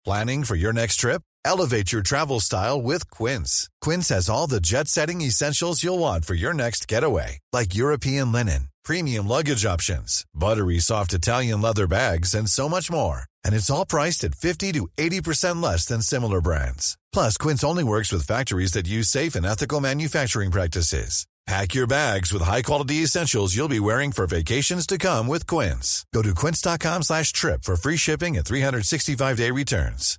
Planning for your next trip? Elevate your travel style with Quince. Quince has all the jet-setting essentials you'll want for your next getaway, like European linen, premium luggage options, buttery soft Italian leather bags, and so much more. And it's all priced at 50 to 80% less than similar brands. Plus, Quince only works with factories that use safe and ethical manufacturing practices. Pack your bags with high-quality essentials you'll be wearing for vacations to come with Quince. Go to quince.com/trip for free shipping and 365-day returns.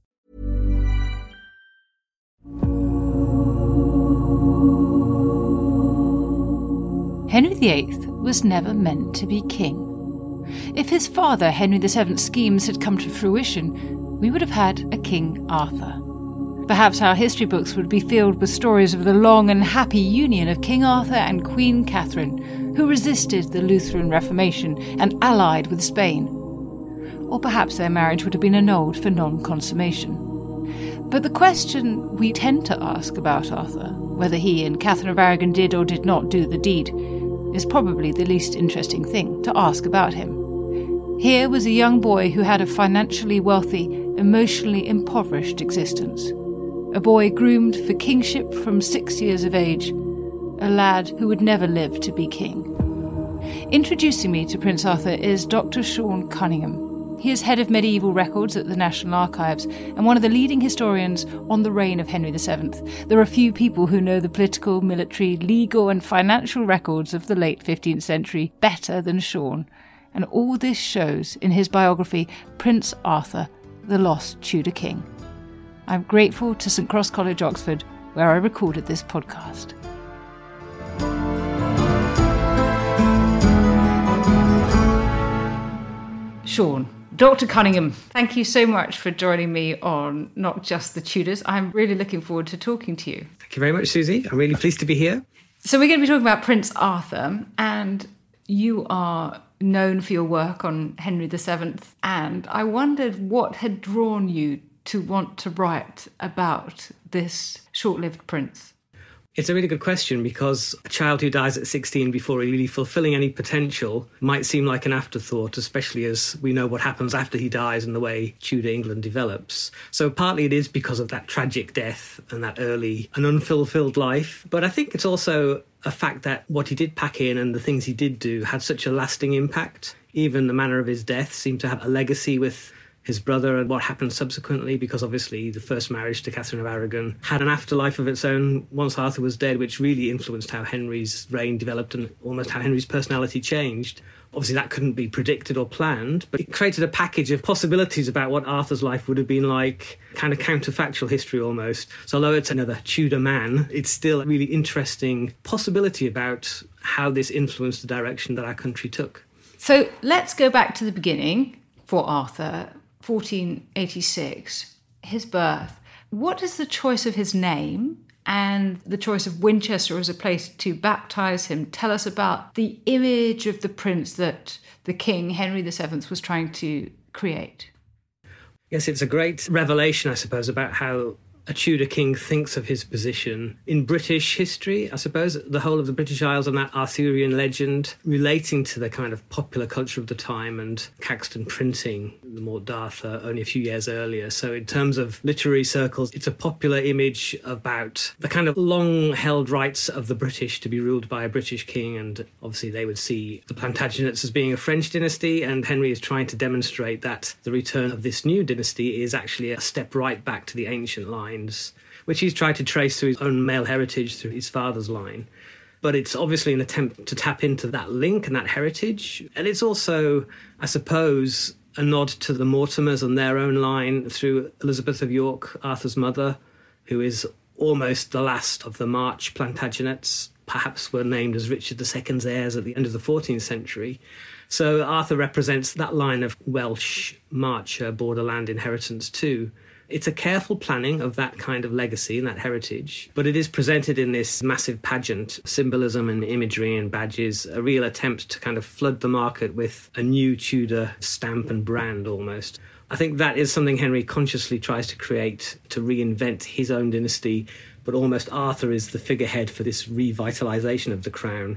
Henry VIII was never meant to be king. If his father, Henry VII's schemes had come to fruition, we would have had a King Arthur. Perhaps our history books would be filled with stories of the long and happy union of King Arthur and Queen Catherine, who resisted the Lutheran Reformation and allied with Spain. Or perhaps their marriage would have been annulled for non-consummation. But the question we tend to ask about Arthur, whether he and Catherine of Aragon did or did not do the deed, is probably the least interesting thing to ask about him. Here was a young boy who had a financially wealthy, emotionally impoverished existence. A boy groomed for kingship from 6 years of age, a lad who would never live to be king. Introducing me to Prince Arthur is Dr. Sean Cunningham. He is head of medieval records at the National Archives and one of the leading historians on the reign of Henry VII. There are few people who know the political, military, legal and financial records of the late 15th century better than Sean, and all this shows in his biography, Prince Arthur, the Lost Tudor King. I'm grateful to St Cross College, Oxford, where I recorded this podcast. Sean, Dr. Cunningham, thank you so much for joining me on Not Just the Tudors. I'm really looking forward to talking to you. Thank you very much, Susie. I'm really pleased to be here. So we're going to be talking about Prince Arthur, and you are known for your work on Henry VII, and I wondered what had drawn you to want to write about this short-lived prince. It's a really good question, because a child who dies at 16 before really fulfilling any potential might seem like an afterthought, especially as we know what happens after he dies and the way Tudor England develops. So partly it is because of that tragic death and that early and unfulfilled life. But I think it's also a fact that what he did pack in and the things he did do had such a lasting impact. Even the manner of his death seemed to have a legacy with his brother and what happened subsequently, because obviously the first marriage to Catherine of Aragon had an afterlife of its own once Arthur was dead, which really influenced how Henry's reign developed and almost how Henry's personality changed. Obviously that couldn't be predicted or planned, but it created a package of possibilities about what Arthur's life would have been like, kind of counterfactual history almost. So although it's another Tudor man, it's still a really interesting possibility about how this influenced the direction that our country took. So let's go back to the beginning for Arthur. 1486, his birth. What does the choice of his name and the choice of Winchester as a place to baptise him tell us about the image of the prince that the king, Henry VII, was trying to create? Yes, it's a great revelation, I suppose, about how a Tudor king thinks of his position in British history. I suppose the whole of the British Isles and that Arthurian legend relating to the kind of popular culture of the time and Caxton printing the Morte d'Arthur only a few years earlier. So in terms of literary circles, it's a popular image about the kind of long-held rights of the British to be ruled by a British king, and obviously they would see the Plantagenets as being a French dynasty, and Henry is trying to demonstrate that the return of this new dynasty is actually a step right back to the ancient line, which he's tried to trace through his own male heritage through his father's line. But it's obviously an attempt to tap into that link and that heritage. And it's also, I suppose, a nod to the Mortimers and their own line through Elizabeth of York, Arthur's mother, who is almost the last of the March Plantagenets, perhaps were named as Richard II's heirs at the end of the 14th century. So Arthur represents that line of Welsh March borderland inheritance too. It's a careful planning of that kind of legacy and that heritage, but it is presented in this massive pageant, symbolism and imagery and badges, a real attempt to kind of flood the market with a new Tudor stamp and brand almost. I think that is something Henry consciously tries to create, to reinvent his own dynasty, but almost Arthur is the figurehead for this revitalisation of the crown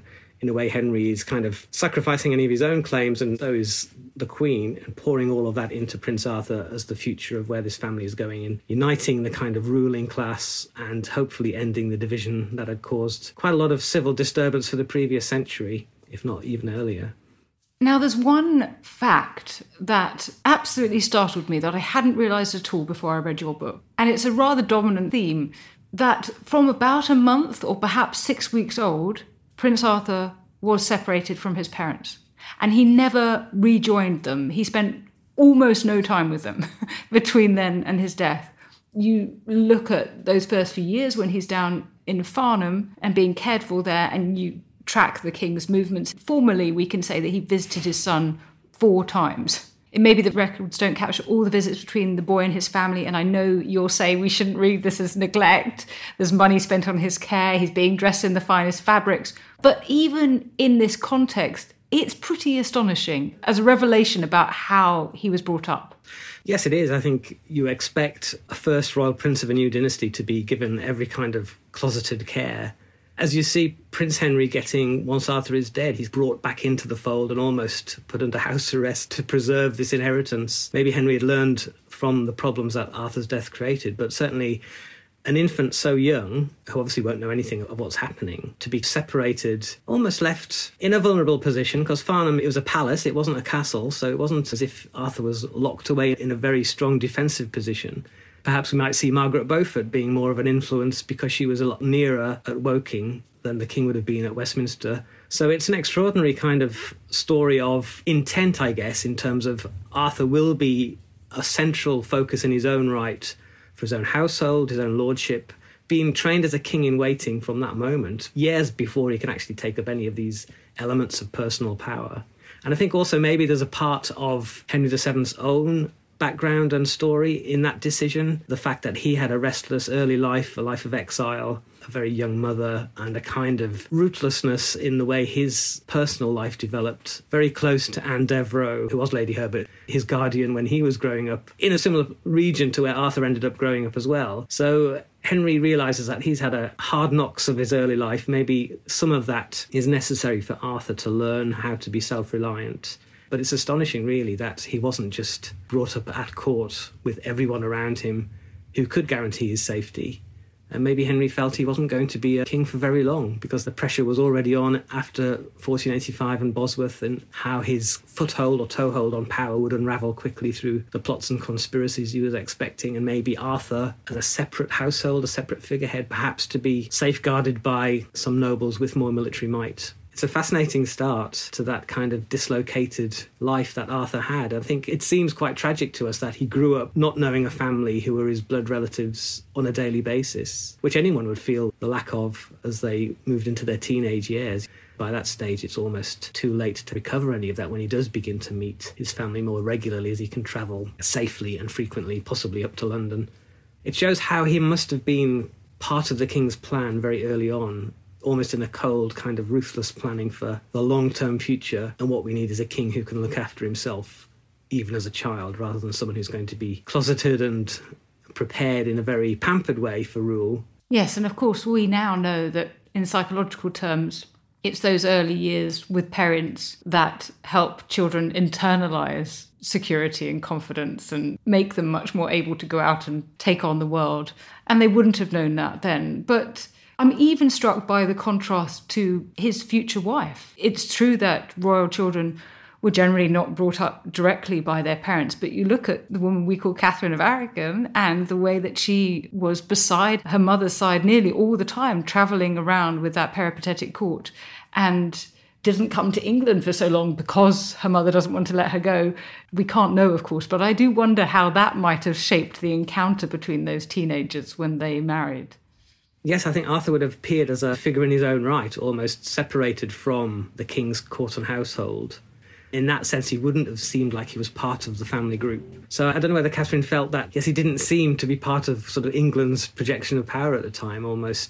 in a way, Henry is kind of sacrificing any of his own claims, and so is the Queen, and pouring all of that into Prince Arthur as the future of where this family is going, and uniting the kind of ruling class and hopefully ending the division that had caused quite a lot of civil disturbance for the previous century, if not even earlier. Now, there's one fact that absolutely startled me that I hadn't realised at all before I read your book. And it's a rather dominant theme, that from about a month or perhaps 6 weeks old, Prince Arthur was separated from his parents. And he never rejoined them. He spent almost no time with them between then and his death. You look at those first few years when he's down in Farnham and being cared for there, and you track the king's movements. Formally, we can say that he visited his son 4 times. Maybe the records don't capture all the visits between the boy and his family, and I know you'll say we shouldn't read this as neglect. There's money spent on his care, he's being dressed in the finest fabrics. But even in this context, it's pretty astonishing as a revelation about how he was brought up. Yes, it is. I think you expect a first royal prince of a new dynasty to be given every kind of closeted care. As you see Prince Henry getting, once Arthur is dead, he's brought back into the fold and almost put under house arrest to preserve this inheritance. Maybe Henry had learned from the problems that Arthur's death created, but certainly an infant so young, who obviously won't know anything of what's happening, to be separated, almost left in a vulnerable position, because Farnham, it was a palace, it wasn't a castle, so it wasn't as if Arthur was locked away in a very strong defensive position. Perhaps we might see Margaret Beaufort being more of an influence because she was a lot nearer at Woking than the king would have been at Westminster. So it's an extraordinary kind of story of intent, I guess, in terms of Arthur will be a central focus in his own right for his own household, his own lordship, being trained as a king in waiting from that moment, years before he can actually take up any of these elements of personal power. And I think also maybe there's a part of Henry VII's own background and story in that decision. The fact that he had a restless early life, a life of exile, a very young mother, and a kind of rootlessness in the way his personal life developed, very close to Anne Devereux, who was Lady Herbert, his guardian when he was growing up, in a similar region to where Arthur ended up growing up as well. So Henry realises that he's had a hard knocks of his early life. Maybe some of that is necessary for Arthur to learn how to be self-reliant. But it's astonishing, really, that he wasn't just brought up at court with everyone around him who could guarantee his safety. And maybe Henry felt he wasn't going to be a king for very long because the pressure was already on after 1485 and Bosworth, and how his foothold or toehold on power would unravel quickly through the plots and conspiracies he was expecting. And maybe Arthur, as a separate household, a separate figurehead, perhaps to be safeguarded by some nobles with more military might. It's a fascinating start to that kind of dislocated life that Arthur had. I think it seems quite tragic to us that he grew up not knowing a family who were his blood relatives on a daily basis, which anyone would feel the lack of as they moved into their teenage years. By that stage, it's almost too late to recover any of that when he does begin to meet his family more regularly as he can travel safely and frequently, possibly up to London. It shows how he must have been part of the king's plan very early on, almost in a cold, kind of ruthless planning for the long-term future, and what we need is a king who can look after himself, even as a child, rather than someone who's going to be closeted and prepared in a very pampered way for rule. Yes, and of course we now know that in psychological terms, it's those early years with parents that help children internalise security and confidence and make them much more able to go out and take on the world. And they wouldn't have known that then. But I'm even struck by the contrast to his future wife. It's true that royal children were generally not brought up directly by their parents, but you look at the woman we call Catherine of Aragon and the way that she was beside her mother's side nearly all the time, travelling around with that peripatetic court, and didn't come to England for so long because her mother doesn't want to let her go. We can't know, of course, but I do wonder how that might have shaped the encounter between those teenagers when they married. Yes, I think Arthur would have appeared as a figure in his own right, almost separated from the king's court and household. In that sense, he wouldn't have seemed like he was part of the family group. So I don't know whether Catherine felt that, yes, he didn't seem to be part of sort of England's projection of power at the time, almost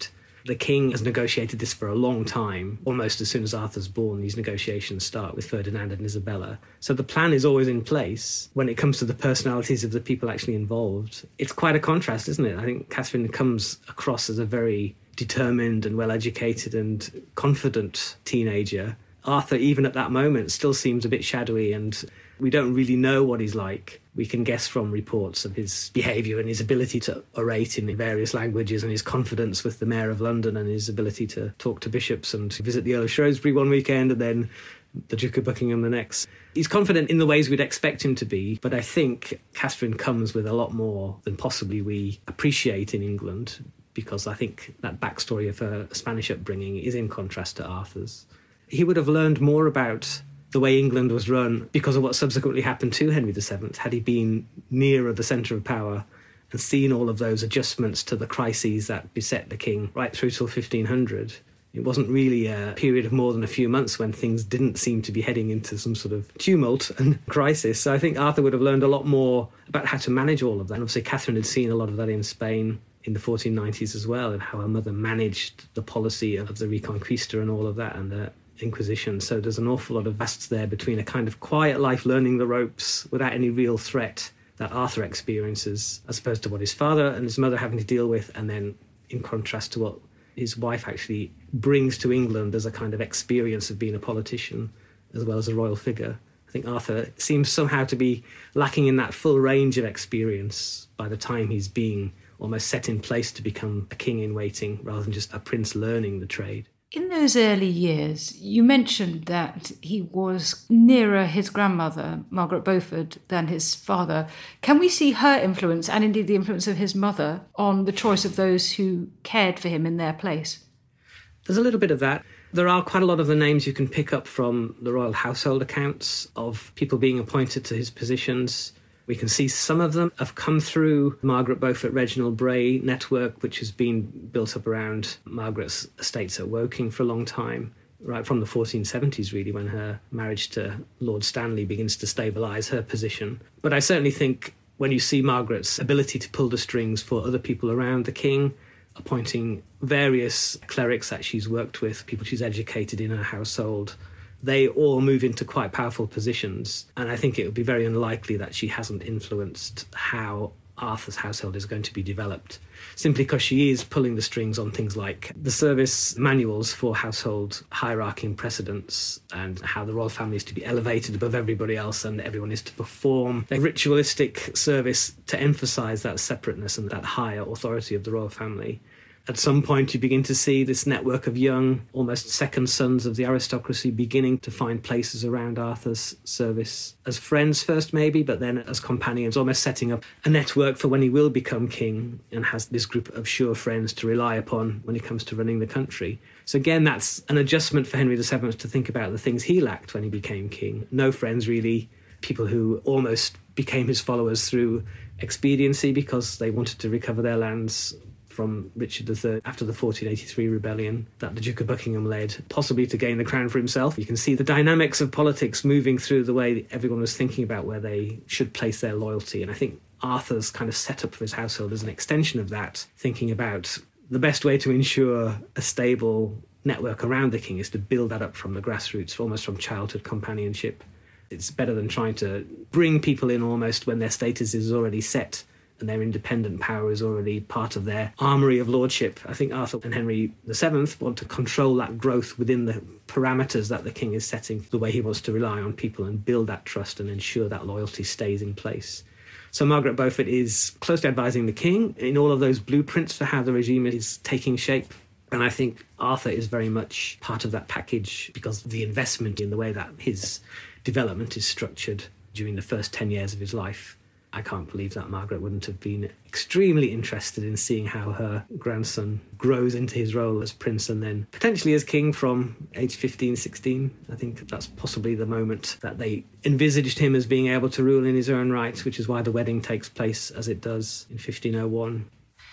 The king has negotiated this for a long time. Almost as soon as Arthur's born, these negotiations start with Ferdinand and Isabella. So the plan is always in place. When it comes to the personalities of the people actually involved, it's quite a contrast, isn't it? I think Catherine comes across as a very determined and well-educated and confident teenager. Arthur, even at that moment, still seems a bit shadowy, and we don't really know what he's like. We can guess from reports of his behaviour and his ability to orate in various languages, and his confidence with the Mayor of London, and his ability to talk to bishops and visit the Earl of Shrewsbury one weekend and then the Duke of Buckingham the next. He's confident in the ways we'd expect him to be, but I think Catherine comes with a lot more than possibly we appreciate in England, because I think that backstory of her Spanish upbringing is in contrast to Arthur's. He would have learned more about the way England was run because of what subsequently happened to Henry VII, had he been nearer the centre of power and seen all of those adjustments to the crises that beset the king right through till 1500. It wasn't really a period of more than a few months when things didn't seem to be heading into some sort of tumult and crisis. So I think Arthur would have learned a lot more about how to manage all of that. And obviously Catherine had seen a lot of that in Spain in the 1490s as well, and how her mother managed the policy of the Reconquista and all of that, and the Inquisition. So there's an awful lot of vasts there between a kind of quiet life learning the ropes without any real threat that Arthur experiences, as opposed to what his father and his mother having to deal with, and then in contrast to what his wife actually brings to England as a kind of experience of being a politician as well as a royal figure. I think Arthur seems somehow to be lacking in that full range of experience by the time he's being almost set in place to become a king in waiting rather than just a prince learning the trade. In those early years, you mentioned that he was nearer his grandmother, Margaret Beaufort, than his father. Can we see her influence, and indeed the influence of his mother, on the choice of those who cared for him in their place? There's a little bit of that. There are quite a lot of the names you can pick up from the royal household accounts of people being appointed to his positions. We can see some of them have come through Margaret Beaufort Reginald Bray network, which has been built up around Margaret's estates at Woking for a long time, right from the 1470s, really, when her marriage to Lord Stanley begins to stabilise her position. But I certainly think when you see Margaret's ability to pull the strings for other people around the king, appointing various clerics that she's worked with, people she's educated in her household, they all move into quite powerful positions. And I think it would be very unlikely that she hasn't influenced how Arthur's household is going to be developed, simply because she is pulling the strings on things like the service manuals for household hierarchy and precedence, and how the royal family is to be elevated above everybody else and everyone is to perform a ritualistic service to emphasise that separateness and that higher authority of the royal family. At some point, you begin to see this network of young, almost second sons of the aristocracy beginning to find places around Arthur's service as friends first, maybe, but then as companions, almost setting up a network for when he will become king and has this group of sure friends to rely upon when it comes to running the country. So again, that's an adjustment for Henry VII to think about the things he lacked when he became king. No friends, really. People who almost became his followers through expediency because they wanted to recover their lands from Richard III after the 1483 rebellion that the Duke of Buckingham led, possibly to gain the crown for himself. You can see the dynamics of politics moving through the way everyone was thinking about where they should place their loyalty. And I think Arthur's kind of set up for his household as an extension of that, thinking about the best way to ensure a stable network around the king is to build that up from the grassroots, almost from childhood companionship. It's better than trying to bring people in almost when their status is already set and their independent power is already part of their armoury of lordship. I think Arthur and Henry VII want to control that growth within the parameters that the king is setting, the way he wants to rely on people and build that trust and ensure that loyalty stays in place. So Margaret Beaufort is closely advising the king in all of those blueprints for how the regime is taking shape. And I think Arthur is very much part of that package because of the investment in the way that his development is structured during the first 10 years of his life. I can't believe that Margaret wouldn't have been extremely interested in seeing how her grandson grows into his role as prince and then potentially as king from age 15, 16. I think that's possibly the moment that they envisaged him as being able to rule in his own right, which is why the wedding takes place as it does in 1501.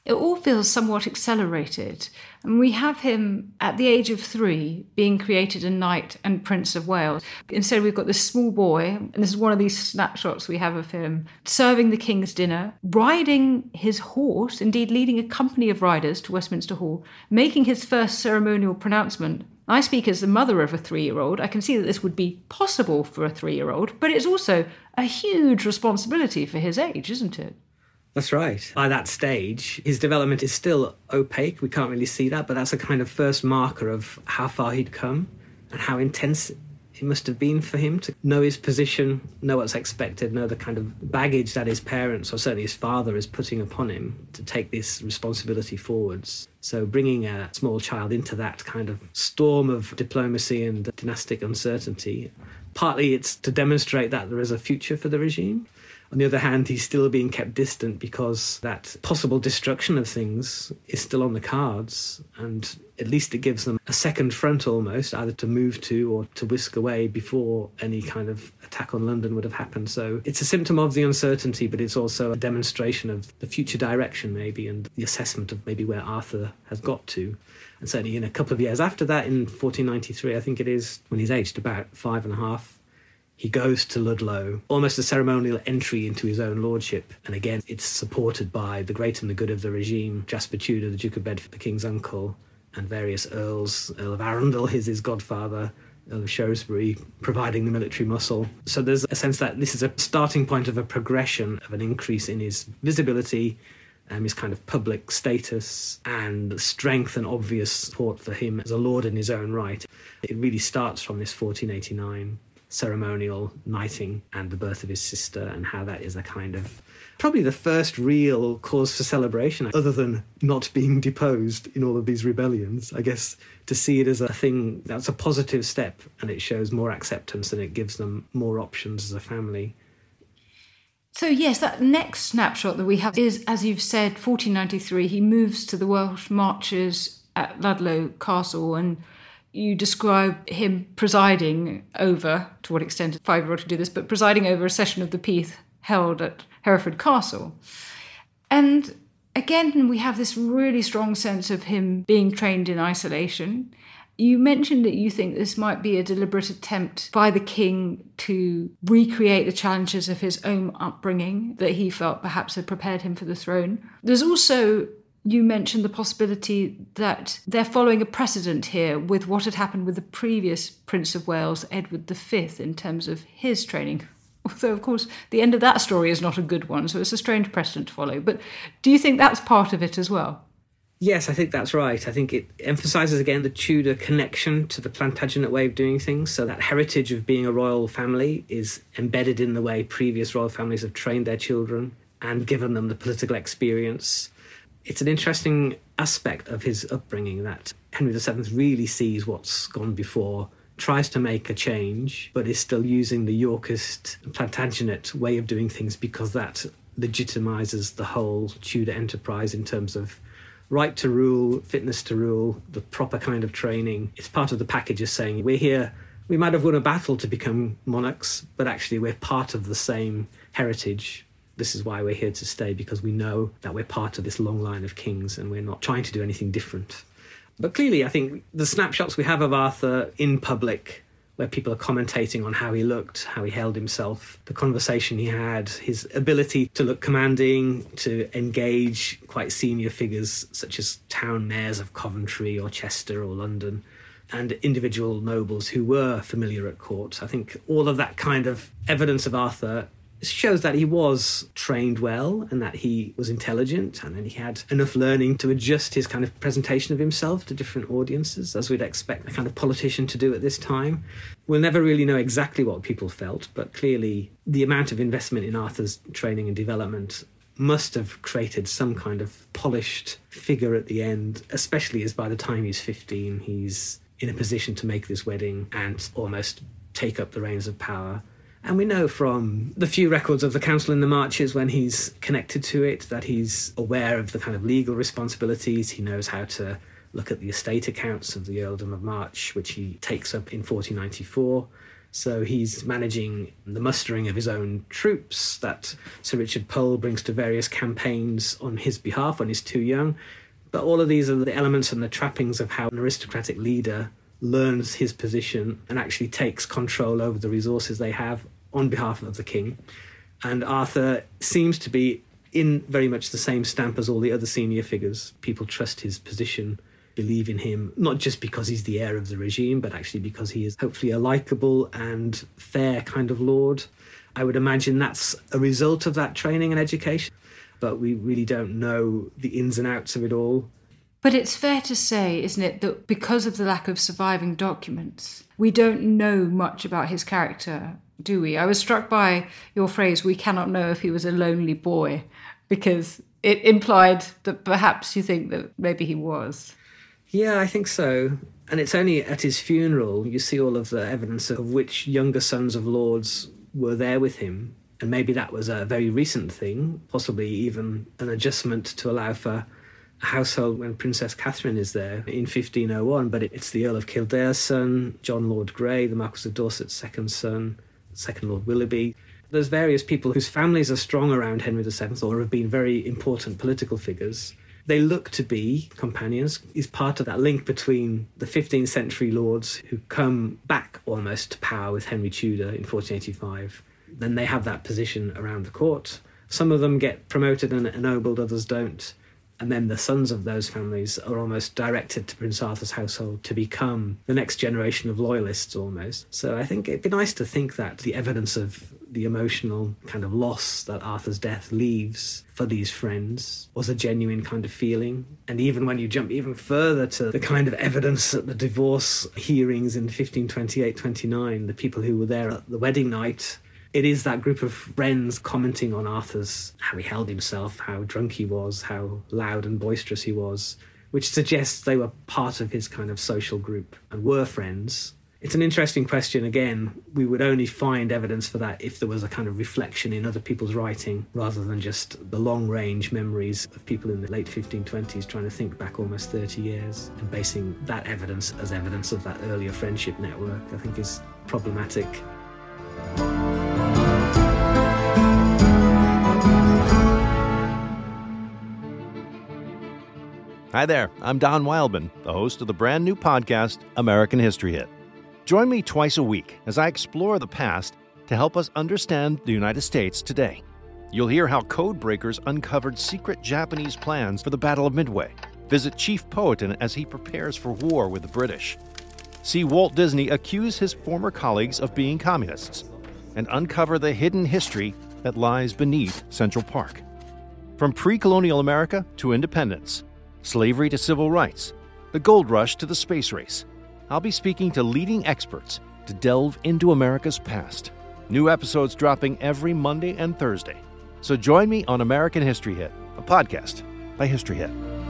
It all feels somewhat accelerated. And we have him at the age of 3 being created a knight and Prince of Wales. Instead, we've got this small boy, and this is one of these snapshots we have of him, serving the king's dinner, riding his horse, indeed leading a company of riders to Westminster Hall, making his first ceremonial pronouncement. I speak as the mother of a 3-year-old. I can see that this would be possible for a 3-year-old, but it's also a huge responsibility for his age, isn't it? That's right. By that stage, his development is still opaque. We can't really see that, but that's a kind of first marker of how far he'd come and how intense it must have been for him to know his position, know what's expected, know the kind of baggage that his parents, or certainly his father, is putting upon him to take this responsibility forwards. So bringing a small child into that kind of storm of diplomacy and dynastic uncertainty, partly it's to demonstrate that there is a future for the regime. On the other hand, he's still being kept distant because that possible destruction of things is still on the cards, and at least it gives them a second front almost, either to move to or to whisk away before any kind of attack on London would have happened. So it's a symptom of the uncertainty, but it's also a demonstration of the future direction maybe, and the assessment of maybe where Arthur has got to. And certainly in a couple of years after that, in 1493, I think it is, when he's aged about 5.5, he goes to Ludlow, almost a ceremonial entry into his own lordship. And again, it's supported by the great and the good of the regime, Jasper Tudor, the Duke of Bedford, the king's uncle, and various earls, Earl of Arundel, his godfather, Earl of Shrewsbury, providing the military muscle. So there's a sense that this is a starting point of a progression of an increase in his visibility, his kind of public status, and strength and obvious support for him as a lord in his own right. It really starts from this 1489 ceremonial knighting and the birth of his sister, and how that is a kind of probably the first real cause for celebration, other than not being deposed in all of these rebellions. I guess to see it as a thing that's a positive step, and it shows more acceptance and it gives them more options as a family. So yes, that next snapshot that we have is, as you've said, 1493. He moves to the Welsh Marches at Ludlow Castle, and you describe him presiding over, to what extent a 5-year-old could do this, but presiding over a session of the Peace held at Hereford Castle. And again, we have this really strong sense of him being trained in isolation. You mentioned that you think this might be a deliberate attempt by the king to recreate the challenges of his own upbringing that he felt perhaps had prepared him for the throne. There's also, you mentioned the possibility that they're following a precedent here with what had happened with the previous Prince of Wales, Edward V, in terms of his training. Although, of course, the end of that story is not a good one, so it's a strange precedent to follow. But do you think that's part of it as well? Yes, I think that's right. I think it emphasises again the Tudor connection to the Plantagenet way of doing things. So that heritage of being a royal family is embedded in the way previous royal families have trained their children and given them the political experience. It's an interesting aspect of his upbringing that Henry VII really sees what's gone before, tries to make a change, but is still using the Yorkist Plantagenet way of doing things because that legitimises the whole Tudor enterprise in terms of right to rule, fitness to rule, the proper kind of training. It's part of the package of saying, we're here, we might have won a battle to become monarchs, but actually we're part of the same heritage. This is why we're here to stay, because we know that we're part of this long line of kings and we're not trying to do anything different. But clearly, I think the snapshots we have of Arthur in public, where people are commentating on how he looked, how he held himself, the conversation he had, his ability to look commanding, to engage quite senior figures such as town mayors of Coventry or Chester or London, and individual nobles who were familiar at court. I think all of that kind of evidence of Arthur shows that he was trained well and that he was intelligent and that he had enough learning to adjust his kind of presentation of himself to different audiences, as we'd expect a kind of politician to do at this time. We'll never really know exactly what people felt, but clearly the amount of investment in Arthur's training and development must have created some kind of polished figure at the end, especially as by the time he's 15, he's in a position to make this wedding and almost take up the reins of power. And we know from the few records of the Council in the Marches when he's connected to it that he's aware of the kind of legal responsibilities. He knows how to look at the estate accounts of the Earldom of March, which he takes up in 1494. So he's managing the mustering of his own troops that Sir Richard Pole brings to various campaigns on his behalf when he's too young. But all of these are the elements and the trappings of how an aristocratic leader learns his position and actually takes control over the resources they have on behalf of the king. And Arthur seems to be in very much the same stamp as all the other senior figures. People trust his position, believe in him, not just because he's the heir of the regime, but actually because he is hopefully a likeable and fair kind of lord. I would imagine that's a result of that training and education, but we really don't know the ins and outs of it all. But it's fair to say, isn't it, that because of the lack of surviving documents, we don't know much about his character, do we? I was struck by your phrase, we cannot know if he was a lonely boy, because it implied that perhaps you think that maybe he was. Yeah, I think so. And it's only at his funeral you see all of the evidence of which younger sons of lords were there with him. And maybe that was a very recent thing, possibly even an adjustment to allow for a household when Princess Catherine is there in 1501. But it's the Earl of Kildare's son, John Lord Grey, the Marquess of Dorset's second son, second Lord Willoughby. There's various people whose families are strong around Henry VII or have been very important political figures. They look to be companions. He's part of that link between the 15th century lords who come back almost to power with Henry Tudor in 1485. Then they have that position around the court. Some of them get promoted and ennobled, others don't. And then the sons of those families are almost directed to Prince Arthur's household to become the next generation of loyalists almost. So I think it'd be nice to think that the evidence of the emotional kind of loss that Arthur's death leaves for these friends was a genuine kind of feeling. And even when you jump even further to the kind of evidence at the divorce hearings in 1528-29, the people who were there at the wedding night, it is that group of friends commenting on Arthur's, how he held himself, how drunk he was, how loud and boisterous he was, which suggests they were part of his kind of social group and were friends. It's an interesting question. Again, we would only find evidence for that if there was a kind of reflection in other people's writing rather than just the long-range memories of people in the late 1520s trying to think back almost 30 years and basing that evidence as evidence of that earlier friendship network, I think is problematic. Hi there, I'm Don Wildman, the host of the brand new podcast, American History Hit. Join me twice a week as I explore the past to help us understand the United States today. You'll hear how code breakers uncovered secret Japanese plans for the Battle of Midway, visit Chief Powhatan as he prepares for war with the British, see Walt Disney accuse his former colleagues of being communists, and uncover the hidden history that lies beneath Central Park. From pre-colonial America to independence, slavery to civil rights, the gold rush to the space race, I'll be speaking to leading experts to delve into America's past. New episodes dropping every Monday and Thursday. So join me on American History Hit, a podcast by History Hit.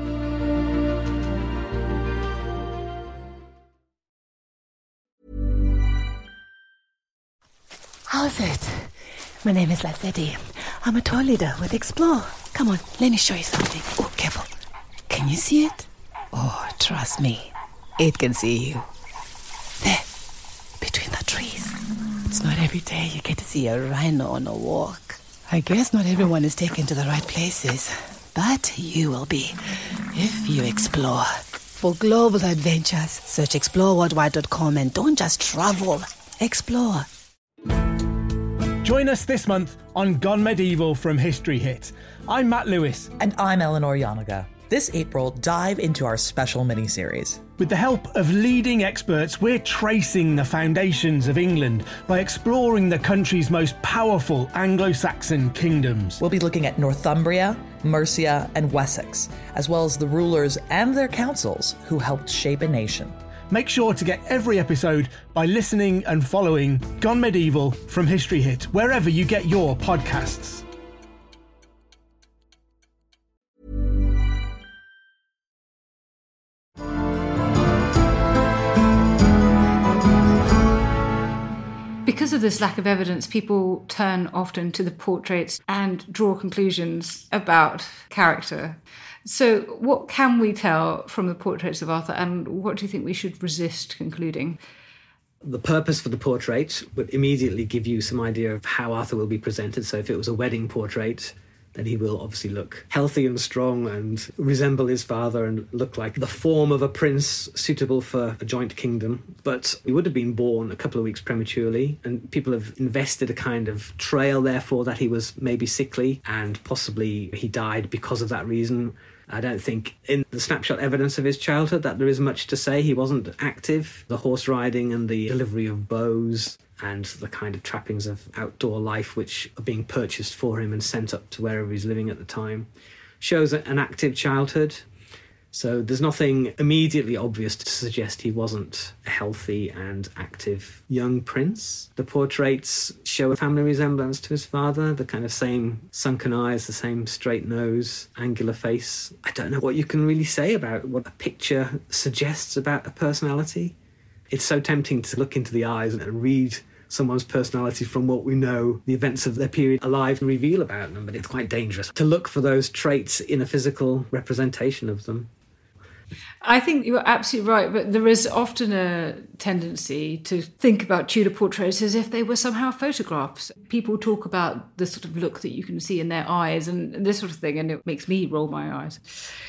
How's it? My name is Lassetti. I'm a tour leader with Explore. Come on, let me show you something. Oh, careful. Can you see it? Oh, trust me. It can see you. There, between the trees. It's not every day you get to see a rhino on a walk. I guess not everyone is taken to the right places, but you will be if you explore. For global adventures, search exploreworldwide.com and don't just travel, explore. Join us this month on Gone Medieval from History Hit. I'm Matt Lewis. And I'm Eleanor Yanaga. This April, dive into our special mini-series. With the help of leading experts, we're tracing the foundations of England by exploring the country's most powerful Anglo-Saxon kingdoms. We'll be looking at Northumbria, Mercia, and Wessex, as well as the rulers and their councils who helped shape a nation. Make sure to get every episode by listening and following Gone Medieval from History Hit, wherever you get your podcasts. Because of this lack of evidence, people turn often to the portraits and draw conclusions about character. So what can we tell from the portraits of Arthur, and what do you think we should resist concluding? The purpose for the portrait would immediately give you some idea of how Arthur will be presented. So if it was a wedding portrait, then he will obviously look healthy and strong and resemble his father and look like the form of a prince suitable for a joint kingdom. But he would have been born a couple of weeks prematurely, and people have invested a kind of trail, therefore, that he was maybe sickly and possibly he died because of that reason. I don't think in the snapshot evidence of his childhood that there is much to say. He wasn't active. The horse riding and the delivery of bows and the kind of trappings of outdoor life which are being purchased for him and sent up to wherever he's living at the time shows an active childhood. So there's nothing immediately obvious to suggest he wasn't a healthy and active young prince. The portraits show a family resemblance to his father, the kind of same sunken eyes, the same straight nose, angular face. I don't know what you can really say about what a picture suggests about a personality. It's so tempting to look into the eyes and read someone's personality from what we know the events of their period alive and reveal about them, but it's quite dangerous to look for those traits in a physical representation of them. I think you're absolutely right, but there is often a tendency to think about Tudor portraits as if they were somehow photographs. People talk about the sort of look that you can see in their eyes and this sort of thing, and it makes me roll my eyes.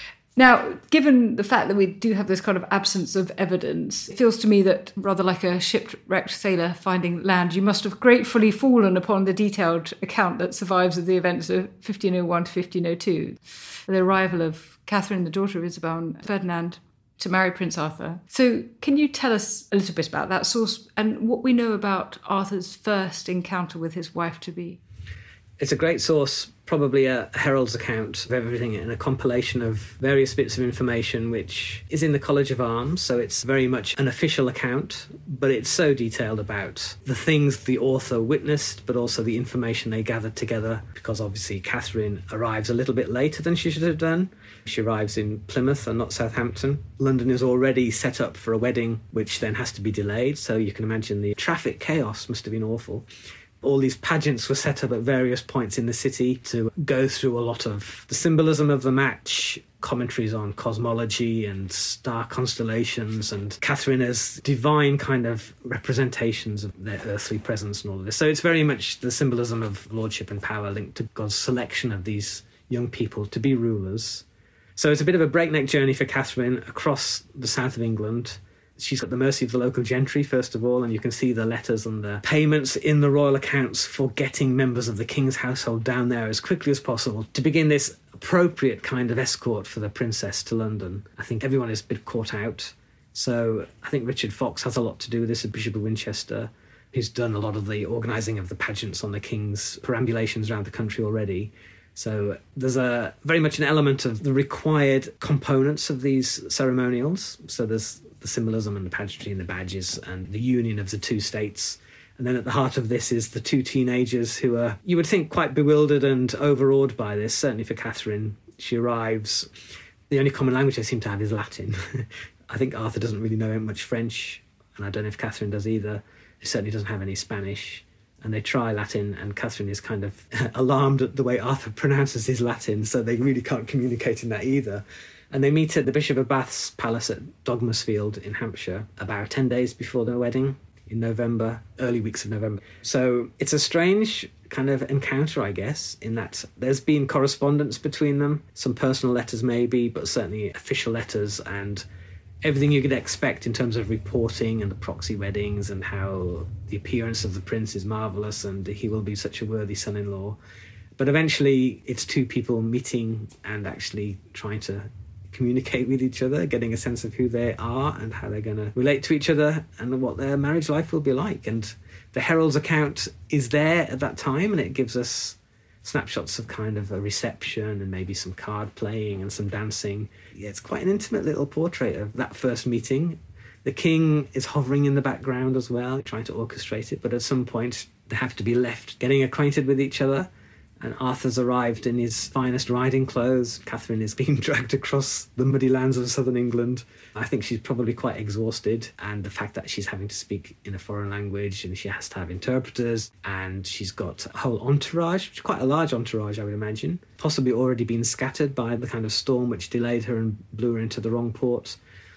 Now, given the fact that we do have this kind of absence of evidence, it feels to me that, rather like a shipwrecked sailor finding land, you must have gratefully fallen upon the detailed account that survives of the events of 1501 to 1502, the arrival of Catherine, the daughter of Isabel and Ferdinand, to marry Prince Arthur. So can you tell us a little bit about that source and what we know about Arthur's first encounter with his wife-to-be? It's a great source, probably a herald's account of everything and a compilation of various bits of information which is in the College of Arms, so it's very much an official account, but it's so detailed about the things the author witnessed, but also the information they gathered together, because obviously Catherine arrives a little bit later than she should have done. She arrives in Plymouth and not Southampton. London is already set up for a wedding, which then has to be delayed, so you can imagine the traffic chaos must have been awful. All these pageants were set up at various points in the city to go through a lot of the symbolism of the match, commentaries on cosmology and star constellations, and Catherine as divine kind of representations of their earthly presence and all of this. So it's very much the symbolism of lordship and power linked to God's selection of these young people to be rulers. So it's a bit of a breakneck journey for Catherine across the south of England. She's at the mercy of the local gentry, first of all, and you can see the letters and the payments in the royal accounts for getting members of the king's household down there as quickly as possible to begin this appropriate kind of escort for the princess to London. I think everyone is a bit caught out. So I think Richard Fox has a lot to do with this, as Bishop of Winchester, who's done a lot of the organising of the pageants on the king's perambulations around the country already. So there's a very much an element of the required components of these ceremonials. So there's the symbolism and the pageantry and the badges and the union of the two states. And then at the heart of this is the two teenagers who are, you would think, quite bewildered and overawed by this. Certainly for Catherine, she arrives. The only common language they seem to have is Latin. I think Arthur doesn't really know much French, and I don't know if Catherine does either. He certainly doesn't have any Spanish. And they try Latin, and Catherine is kind of alarmed at the way Arthur pronounces his Latin, so they really can't communicate in that either. And they meet at the Bishop of Bath's palace at Dogmersfield in Hampshire about 10 days before their wedding in November, early weeks of November. So it's a strange kind of encounter, I guess, in that there's been correspondence between them, some personal letters maybe, but certainly official letters and everything you could expect in terms of reporting and the proxy weddings and how the appearance of the prince is marvellous and he will be such a worthy son-in-law. But eventually it's two people meeting and actually trying to communicate with each other, getting a sense of who they are and how they're going to relate to each other and what their marriage life will be like. And the herald's account is there at that time, and it gives us snapshots of kind of a reception and maybe some card playing and some dancing. Yeah, it's quite an intimate little portrait of that first meeting. The king is hovering in the background as well, trying to orchestrate it, but at some point they have to be left getting acquainted with each other. And Arthur's arrived in his finest riding clothes. Catherine is being dragged across the muddy lands of southern England. I think she's probably quite exhausted. And the fact that she's having to speak in a foreign language and she has to have interpreters and she's got a whole entourage, which is quite a large entourage, I would imagine, possibly already been scattered by the kind of storm which delayed her and blew her into the wrong port.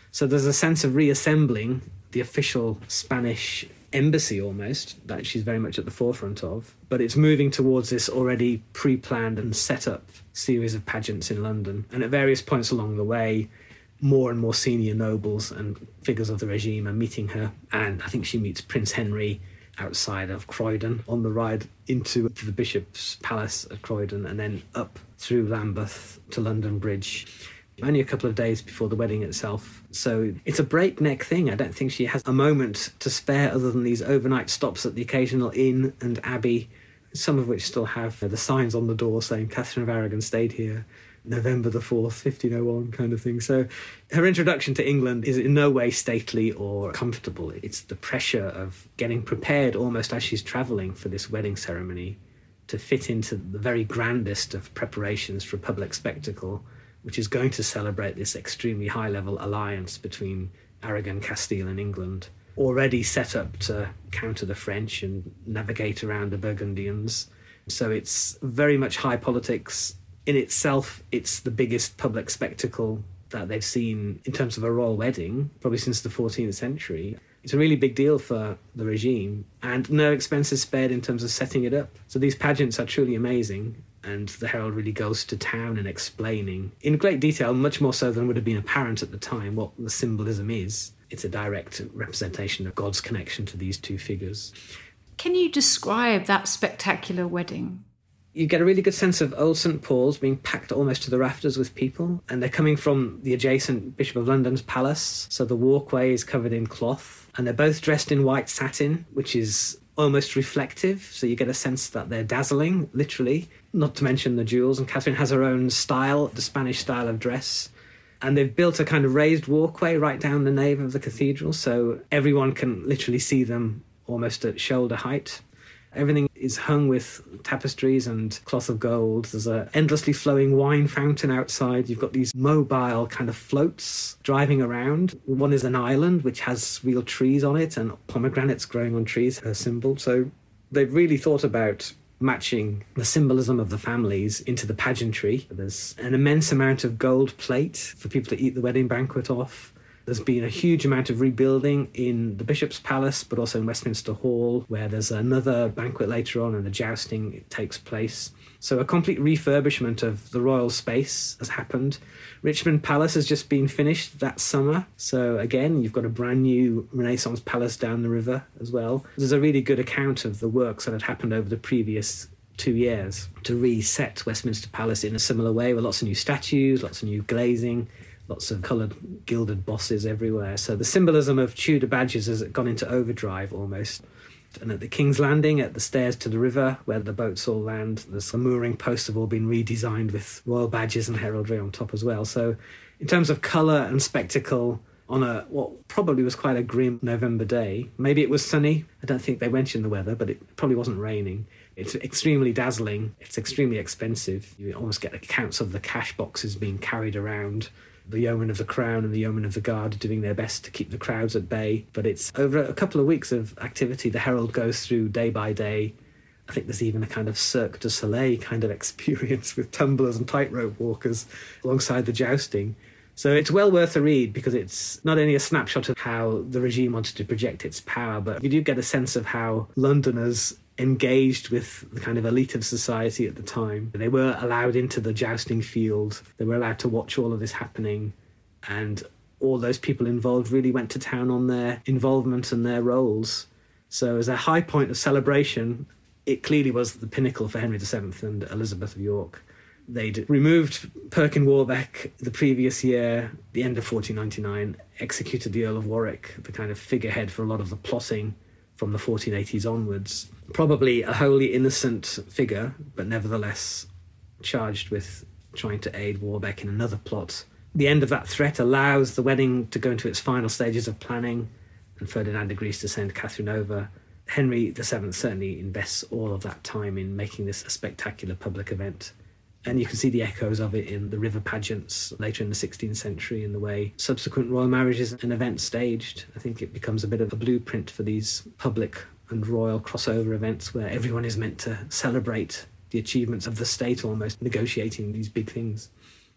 So there's a sense of reassembling the official Spanish embassy almost, that she's very much at the forefront of. But it's moving towards this already pre-planned and set up series of pageants in London. And at various points along the way, more and more senior nobles and figures of the regime are meeting her. And I think she meets Prince Henry outside of Croydon on the ride into the Bishop's Palace at Croydon and then up through Lambeth to London Bridge. Only a couple of days before the wedding itself. So it's a breakneck thing. I don't think she has a moment to spare other than these overnight stops at the occasional inn and abbey, some of which still have the signs on the door saying Catherine of Aragon stayed here November the 4th, 1501 kind of thing. So her introduction to England is in no way stately or comfortable. It's the pressure of getting prepared almost as she's travelling for this wedding ceremony to fit into the very grandest of preparations for a public spectacle, which is going to celebrate this extremely high-level alliance between Aragon, Castile and England, already set up to counter the French and navigate around the Burgundians. So it's very much high politics. In itself, it's the biggest public spectacle that they've seen in terms of a royal wedding, probably since the 14th century. It's a really big deal for the regime, and no expenses spared in terms of setting it up. So these pageants are truly amazing. And the Herald really goes to town and explaining in great detail, much more so than would have been apparent at the time, what the symbolism is. It's a direct representation of God's connection to these two figures. Can you describe that spectacular wedding? You get a really good sense of Old St Paul's being packed almost to the rafters with people, and they're coming from the adjacent Bishop of London's palace, so the walkway is covered in cloth, and they're both dressed in white satin, which is almost reflective, so you get a sense that they're dazzling, literally, not to mention the jewels. And Catherine has her own style, the Spanish style of dress. And they've built a kind of raised walkway right down the nave of the cathedral, so everyone can literally see them almost at shoulder height. Everything is hung with tapestries and cloth of gold. There's an endlessly flowing wine fountain outside. You've got these mobile kind of floats driving around. One is an island which has real trees on it and pomegranates growing on trees, her symbol. So they've really thought about matching the symbolism of the families into the pageantry. There's an immense amount of gold plate for people to eat the wedding banquet off. There's been a huge amount of rebuilding in the Bishop's Palace, but also in Westminster Hall, where there's another banquet later on and the jousting takes place. So a complete refurbishment of the royal space has happened. Richmond Palace has just been finished that summer. So again, you've got a brand new Renaissance palace down the river as well. There's a really good account of the works that had happened over the previous 2 years to reset Westminster Palace in a similar way, with lots of new statues, lots of new glazing, lots of coloured gilded bosses everywhere. So the symbolism of Tudor badges has gone into overdrive almost. And at the King's Landing, at the stairs to the river, where the boats all land, the mooring posts have all been redesigned with royal badges and heraldry on top as well. So in terms of colour and spectacle, on what probably was quite a grim November day, maybe it was sunny, I don't think they mentioned the weather, but it probably wasn't raining. It's extremely dazzling, it's extremely expensive. You almost get accounts of the cash boxes being carried around, the yeomen of the Crown and the yeomen of the Guard doing their best to keep the crowds at bay. But it's over a couple of weeks of activity. The Herald goes through day by day. I think there's even a kind of Cirque du Soleil kind of experience with tumblers and tightrope walkers alongside the jousting. So it's well worth a read, because it's not only a snapshot of how the regime wanted to project its power, but you do get a sense of how Londoners engaged with the kind of elite of society at the time. They were allowed into the jousting field. They were allowed to watch all of this happening. And all those people involved really went to town on their involvement and their roles. So as a high point of celebration, it clearly was the pinnacle for Henry VII and Elizabeth of York. They'd removed Perkin Warbeck the previous year, the end of 1499, executed the Earl of Warwick, the kind of figurehead for a lot of the plotting from the 1480s onwards. Probably a wholly innocent figure, but nevertheless charged with trying to aid Warbeck in another plot. The end of that threat allows the wedding to go into its final stages of planning, and Ferdinand agrees to send Catherine over. Henry VII certainly invests all of that time in making this a spectacular public event. And you can see the echoes of it in the river pageants later in the 16th century, in the way subsequent royal marriages and events staged. I think it becomes a bit of a blueprint for these public and royal crossover events where everyone is meant to celebrate the achievements of the state, almost negotiating these big things.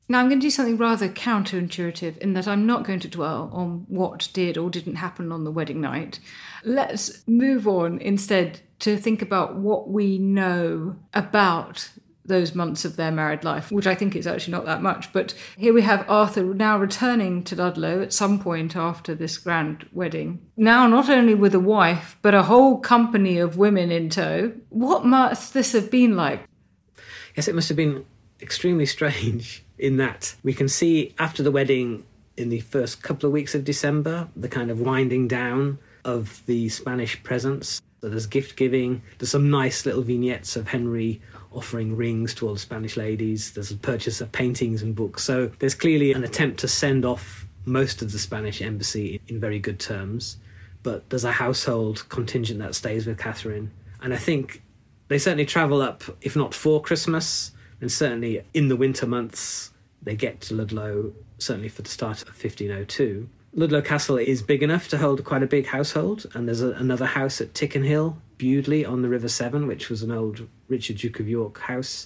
Now, I'm going to do something rather counterintuitive in that I'm not going to dwell on what did or didn't happen on the wedding night. Let's move on instead to think about what we know about those months of their married life, which I think is actually not that much. But here we have Arthur now returning to Ludlow at some point after this grand wedding. Now not only with a wife, but a whole company of women in tow. What must this have been like? Yes, it must have been extremely strange in that we can see after the wedding in the first couple of weeks of December, the kind of winding down of the Spanish presence. So there's gift giving, there's some nice little vignettes of Henry offering rings to all the Spanish ladies. There's a purchase of paintings and books. So there's clearly an attempt to send off most of the Spanish embassy in very good terms. But there's a household contingent that stays with Catherine. And I think they certainly travel up, if not for Christmas, and certainly in the winter months, they get to Ludlow, certainly for the start of 1502. Ludlow Castle is big enough to hold quite a big household, and there's another house at Tickenhill, Bewdley, on the River Severn, which was an old Richard Duke of York house.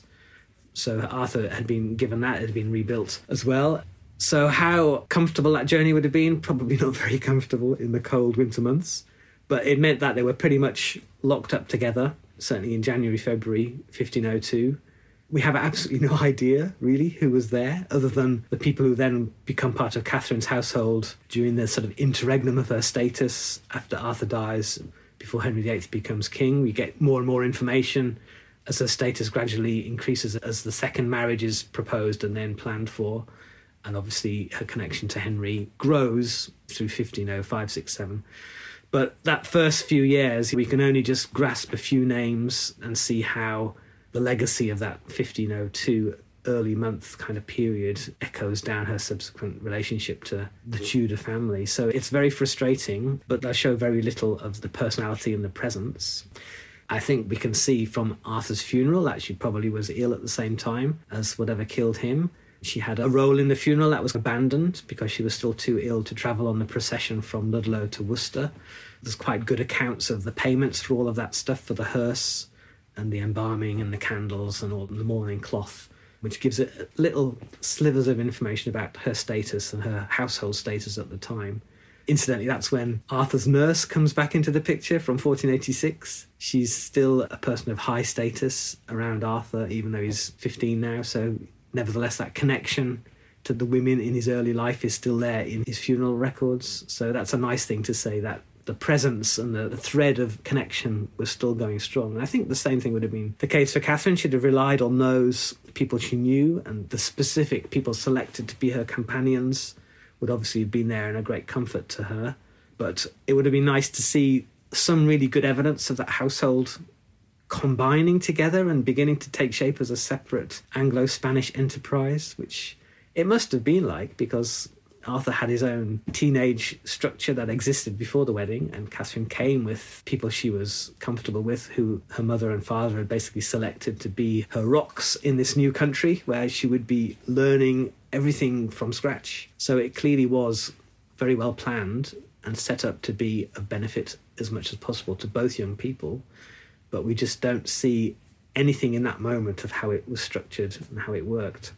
So Arthur had been given that, it had been rebuilt as well. So how comfortable that journey would have been? Probably not very comfortable in the cold winter months. But it meant that they were pretty much locked up together, certainly in January, February 1502. We have absolutely no idea, really, who was there, other than the people who then become part of Catherine's household during the sort of interregnum of her status after Arthur dies, before Henry VIII becomes king. We get more and more information as her status gradually increases, as the second marriage is proposed and then planned for. And obviously her connection to Henry grows through 1505, 6, 7. But that first few years, we can only just grasp a few names and see how the legacy of that 1502 early month kind of period echoes down her subsequent relationship to the Tudor family. So it's very frustrating, but they show very little of the personality and the presence. I think we can see from Arthur's funeral that she probably was ill at the same time as whatever killed him. She had a role in the funeral that was abandoned because she was still too ill to travel on the procession from Ludlow to Worcester. There's quite good accounts of the payments for all of that stuff, for the hearse and the embalming and the candles and all the mourning cloth, which gives it little slivers of information about her status and her household status at the time. Incidentally, that's when Arthur's nurse comes back into the picture from 1486. She's still a person of high status around Arthur, even though he's 15 now. So nevertheless, that connection to the women in his early life is still there in his funeral records. So that's a nice thing to say, that the presence and the thread of connection was still going strong. And I think the same thing would have been the case for Catherine. She'd have relied on those people she knew, and the specific people selected to be her companions would obviously have been there and a great comfort to her. But it would have been nice to see some really good evidence of that household combining together and beginning to take shape as a separate Anglo-Spanish enterprise, which it must have been like, because Arthur had his own teenage structure that existed before the wedding, and Catherine came with people she was comfortable with, who her mother and father had basically selected to be her rocks in this new country, where she would be learning everything from scratch. So it clearly was very well planned and set up to be of benefit as much as possible to both young people. But we just don't see anything in that moment of how it was structured and how it worked.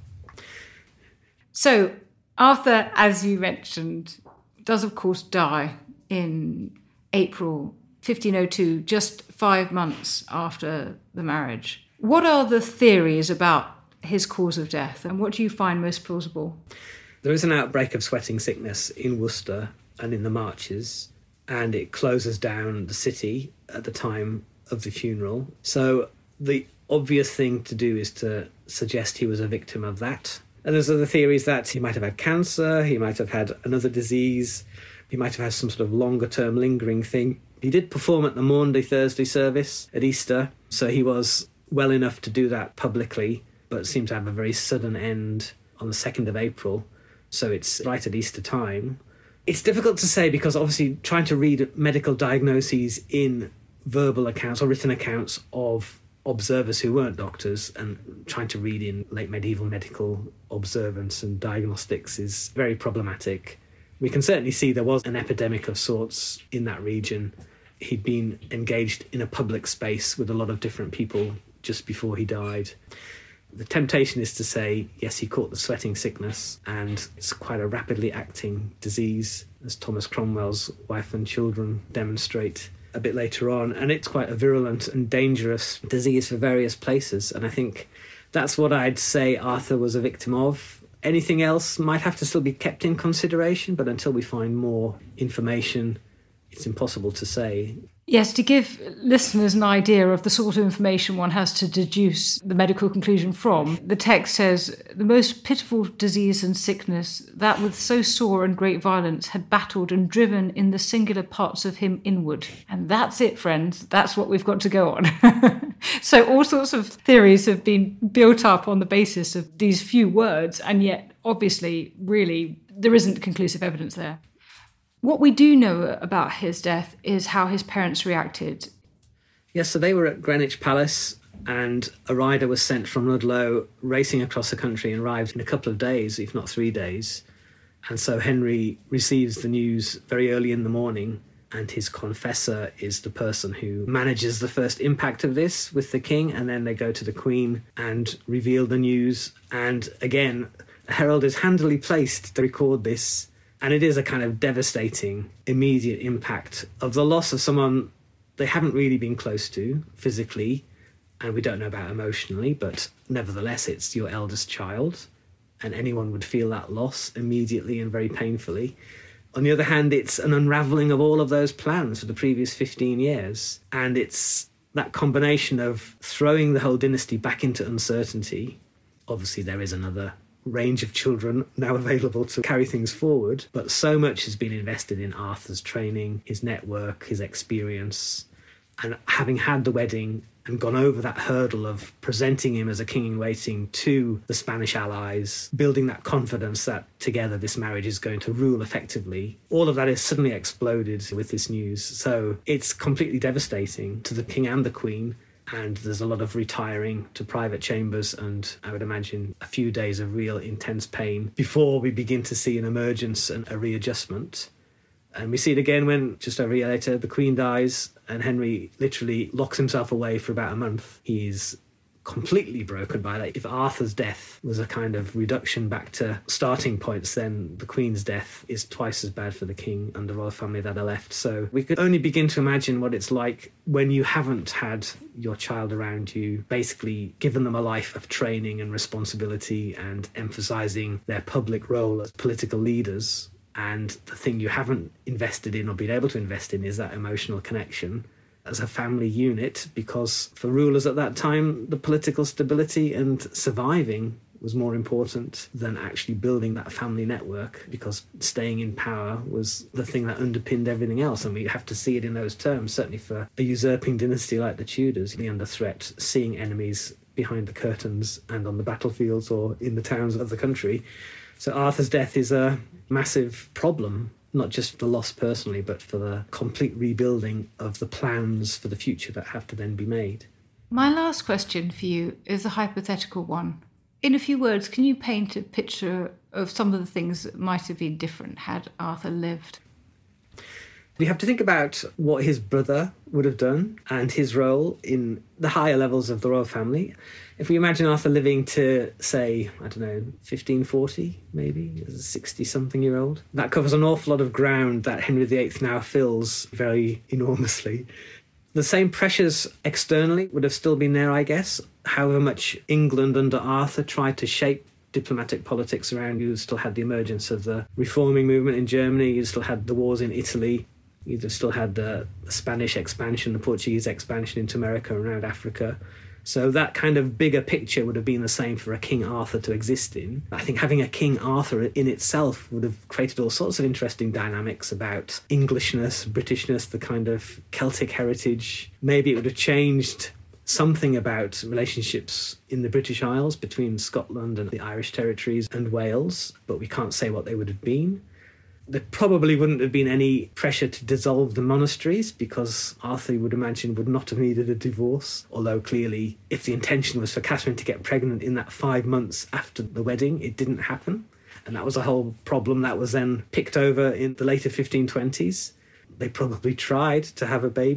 So Arthur, as you mentioned, does of course die in April 1502, just 5 months after the marriage. What are the theories about his cause of death, and what do you find most plausible? There is an outbreak of sweating sickness in Worcester and in the Marches, and it closes down the city at the time of the funeral. So the obvious thing to do is to suggest he was a victim of that. And there's other theories that he might have had cancer, he might have had another disease, he might have had some sort of longer-term lingering thing. He did perform at the Maundy Thursday service at Easter, so he was well enough to do that publicly, but seemed to have a very sudden end on the 2nd of April, so it's right at Easter time. It's difficult to say because obviously trying to read medical diagnoses in verbal accounts or written accounts of observers who weren't doctors and trying to read in late medieval medical observance and diagnostics is very problematic. We can certainly see there was an epidemic of sorts in that region. He'd been engaged in a public space with a lot of different people just before he died. The temptation is to say, yes, he caught the sweating sickness, and it's quite a rapidly acting disease, as Thomas Cromwell's wife and children demonstrate a bit later on. And it's quite a virulent and dangerous disease for various places. And I think that's what I'd say Arthur was a victim of. Anything else might have to still be kept in consideration, but until we find more information, it's impossible to say. Yes, to give listeners an idea of the sort of information one has to deduce the medical conclusion from, the text says, the most pitiful disease and sickness, that with so sore and great violence had battled and driven in the singular parts of him inward. And that's it, friends. That's what we've got to go on. So all sorts of theories have been built up on the basis of these few words, and yet, obviously, really, there isn't conclusive evidence there. What we do know about his death is how his parents reacted. Yes, so they were at Greenwich Palace, and a rider was sent from Ludlow racing across the country and arrived in a couple of days, if not 3 days. And so Henry receives the news very early in the morning, and his confessor is the person who manages the first impact of this with the king, and then they go to the Queen and reveal the news. And again, a herald is handily placed to record this. And it is a kind of devastating, immediate impact of the loss of someone they haven't really been close to physically, and we don't know about emotionally, but nevertheless, it's your eldest child, and anyone would feel that loss immediately and very painfully. On the other hand, it's an unravelling of all of those plans for the previous 15 years, and it's that combination of throwing the whole dynasty back into uncertainty. Obviously, there is another range of children now available to carry things forward, but so much has been invested in Arthur's training, his network, his experience, and having had the wedding and gone over that hurdle of presenting him as a king in waiting to the Spanish allies, building that confidence that together this marriage is going to rule effectively, all of that is suddenly exploded with this news. So it's completely devastating to the king and the queen. And there's a lot of retiring to private chambers, and I would imagine a few days of real intense pain before we begin to see an emergence and a readjustment. And we see it again when, just over a year later, the Queen dies and Henry literally locks himself away for about a month. He's completely broken by that. If Arthur's death was a kind of reduction back to starting points, then the Queen's death is twice as bad for the king and the royal family that are left. So we could only begin to imagine what it's like when you haven't had your child around you, basically given them a life of training and responsibility and emphasising their public role as political leaders. And the thing you haven't invested in or been able to invest in is that emotional connection as a family unit, because for rulers at that time, the political stability and surviving was more important than actually building that family network, because staying in power was the thing that underpinned everything else. And we have to see it in those terms, certainly for a usurping dynasty like the Tudors, the under threat, seeing enemies behind the curtains and on the battlefields or in the towns of the country. So Arthur's death is a massive problem, not just for the loss personally, but for the complete rebuilding of the plans for the future that have to then be made. My last question for you is a hypothetical one. In a few words, can you paint a picture of some of the things that might have been different had Arthur lived? We have to think about what his brother would have done and his role in the higher levels of the royal family. If we imagine Arthur living to, say, 1540, maybe, as a 60-something-year-old, that covers an awful lot of ground that Henry VIII now fills very enormously. The same pressures externally would have still been there, I guess. However much England under Arthur tried to shape diplomatic politics around, you still had the emergence of the reforming movement in Germany, you still had the wars in Italy, you still had the Spanish expansion, the Portuguese expansion into America and around Africa. So that kind of bigger picture would have been the same for a King Arthur to exist in. I think having a King Arthur in itself would have created all sorts of interesting dynamics about Englishness, Britishness, the kind of Celtic heritage. Maybe it would have changed something about relationships in the British Isles between Scotland and the Irish territories and Wales, but we can't say what they would have been. There probably wouldn't have been any pressure to dissolve the monasteries, because Arthur, you would imagine, would not have needed a divorce, although clearly if the intention was for Catherine to get pregnant in that 5 months after the wedding, it didn't happen. And that was a whole problem that was then picked over in the later 1520s. They probably tried to have a baby,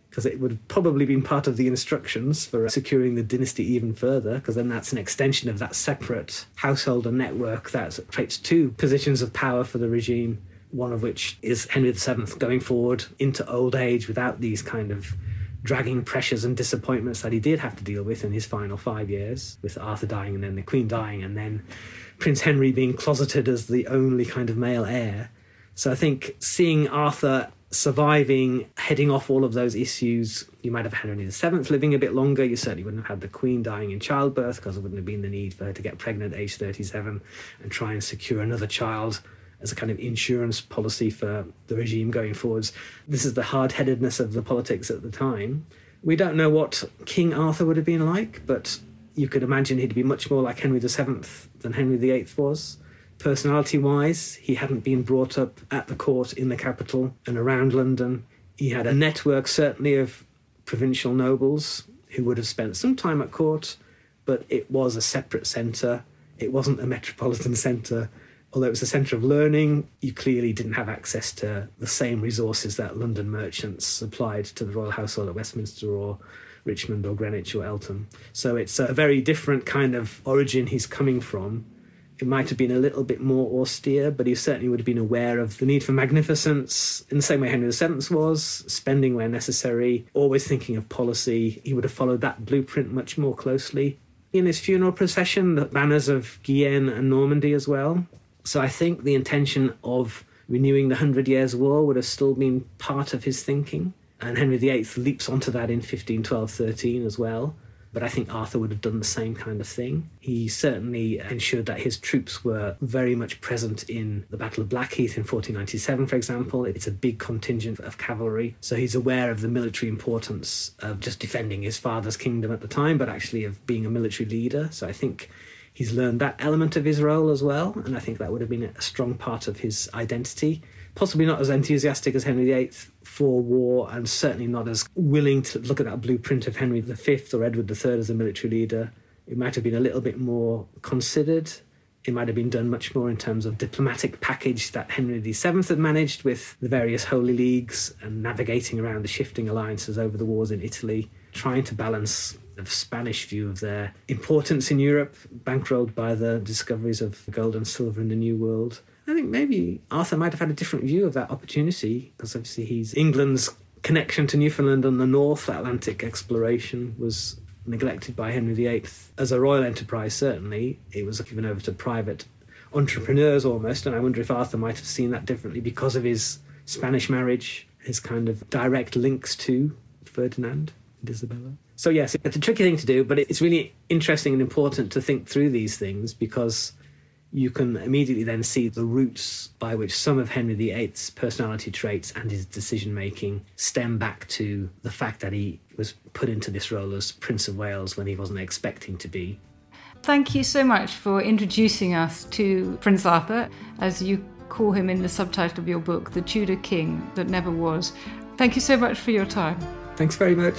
because it would have probably been part of the instructions for securing the dynasty even further, because then that's an extension of that separate household and network that creates two positions of power for the regime, one of which is Henry VII going forward into old age without these kind of dragging pressures and disappointments that he did have to deal with in his final 5 years, with Arthur dying and then the Queen dying and then Prince Henry being closeted as the only kind of male heir. So I think seeing Arthur surviving, heading off all of those issues, you might have Henry VII living a bit longer. You certainly wouldn't have had the Queen dying in childbirth, because there wouldn't have been the need for her to get pregnant at age 37 and try and secure another child as a kind of insurance policy for the regime going forwards. This is the hard-headedness of the politics at the time. We don't know what King Arthur would have been like, but you could imagine he'd be much more like Henry VII than Henry VIII was. Personality-wise, he hadn't been brought up at the court in the capital and around London. He had a network, certainly, of provincial nobles who would have spent some time at court, but it was a separate centre. It wasn't a metropolitan centre. Although it was a centre of learning, you clearly didn't have access to the same resources that London merchants supplied to the royal household at Westminster or Richmond or Greenwich or Eltham. So it's a very different kind of origin he's coming from. It might have been a little bit more austere, but he certainly would have been aware of the need for magnificence in the same way Henry VII was, spending where necessary, always thinking of policy. He would have followed that blueprint much more closely. In his funeral procession, the banners of Guienne and Normandy as well. So I think the intention of renewing the 100 Years' War would have still been part of his thinking. And Henry VIII leaps onto that in 1512-13 as well. But I think Arthur would have done the same kind of thing. He certainly ensured that his troops were very much present in the Battle of Blackheath in 1497, for example. It's a big contingent of cavalry. So he's aware of the military importance of just defending his father's kingdom at the time, but actually of being a military leader. So I think he's learned that element of his role as well, and I think that would have been a strong part of his identity. Possibly not as enthusiastic as Henry VIII for war, and certainly not as willing to look at that blueprint of Henry V or Edward III as a military leader. It might have been a little bit more considered. It might have been done much more in terms of diplomatic package that Henry VII had managed with the various Holy Leagues and navigating around the shifting alliances over the wars in Italy, trying to balance the Spanish view of their importance in Europe, bankrolled by the discoveries of gold and silver in the New World. I think maybe Arthur might have had a different view of that opportunity, because obviously he's England's connection to Newfoundland and the North Atlantic exploration was neglected by Henry VIII. As a royal enterprise, certainly, it was given over to private entrepreneurs almost, and I wonder if Arthur might have seen that differently because of his Spanish marriage, his kind of direct links to Ferdinand and Isabella. So yes, it's a tricky thing to do, but it's really interesting and important to think through these things, because you can immediately then see the roots by which some of Henry VIII's personality traits and his decision-making stem back to the fact that he was put into this role as Prince of Wales when he wasn't expecting to be. Thank you so much for introducing us to Prince Arthur, as you call him in the subtitle of your book, The Tudor King That Never Was. Thank you so much for your time. Thanks very much.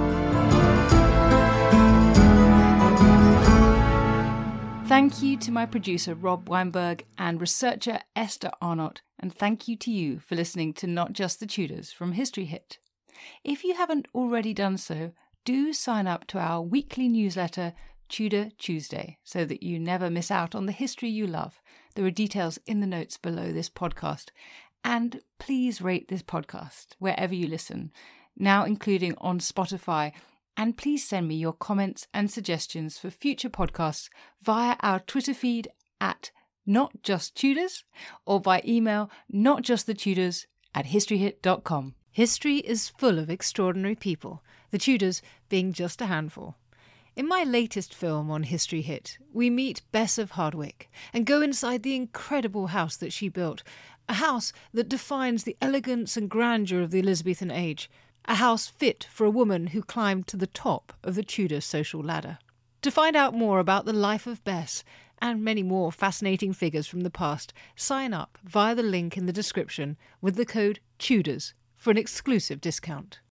Thank you to my producer, Rob Weinberg, and researcher, Esther Arnott. And thank you to you for listening to Not Just the Tudors from History Hit. If you haven't already done so, do sign up to our weekly newsletter, Tudor Tuesday, so that you never miss out on the history you love. There are details in the notes below this podcast. And please rate this podcast wherever you listen, now including on Spotify. And please send me your comments and suggestions for future podcasts via our Twitter feed at NotJustTudors or by email notjustthetudors@historyhit.com. History is full of extraordinary people, the Tudors being just a handful. In my latest film on History Hit, we meet Bess of Hardwick and go inside the incredible house that she built, a house that defines the elegance and grandeur of the Elizabethan age, a house fit for a woman who climbed to the top of the Tudor social ladder. To find out more about the life of Bess and many more fascinating figures from the past, sign up via the link in the description with the code TUDORS for an exclusive discount.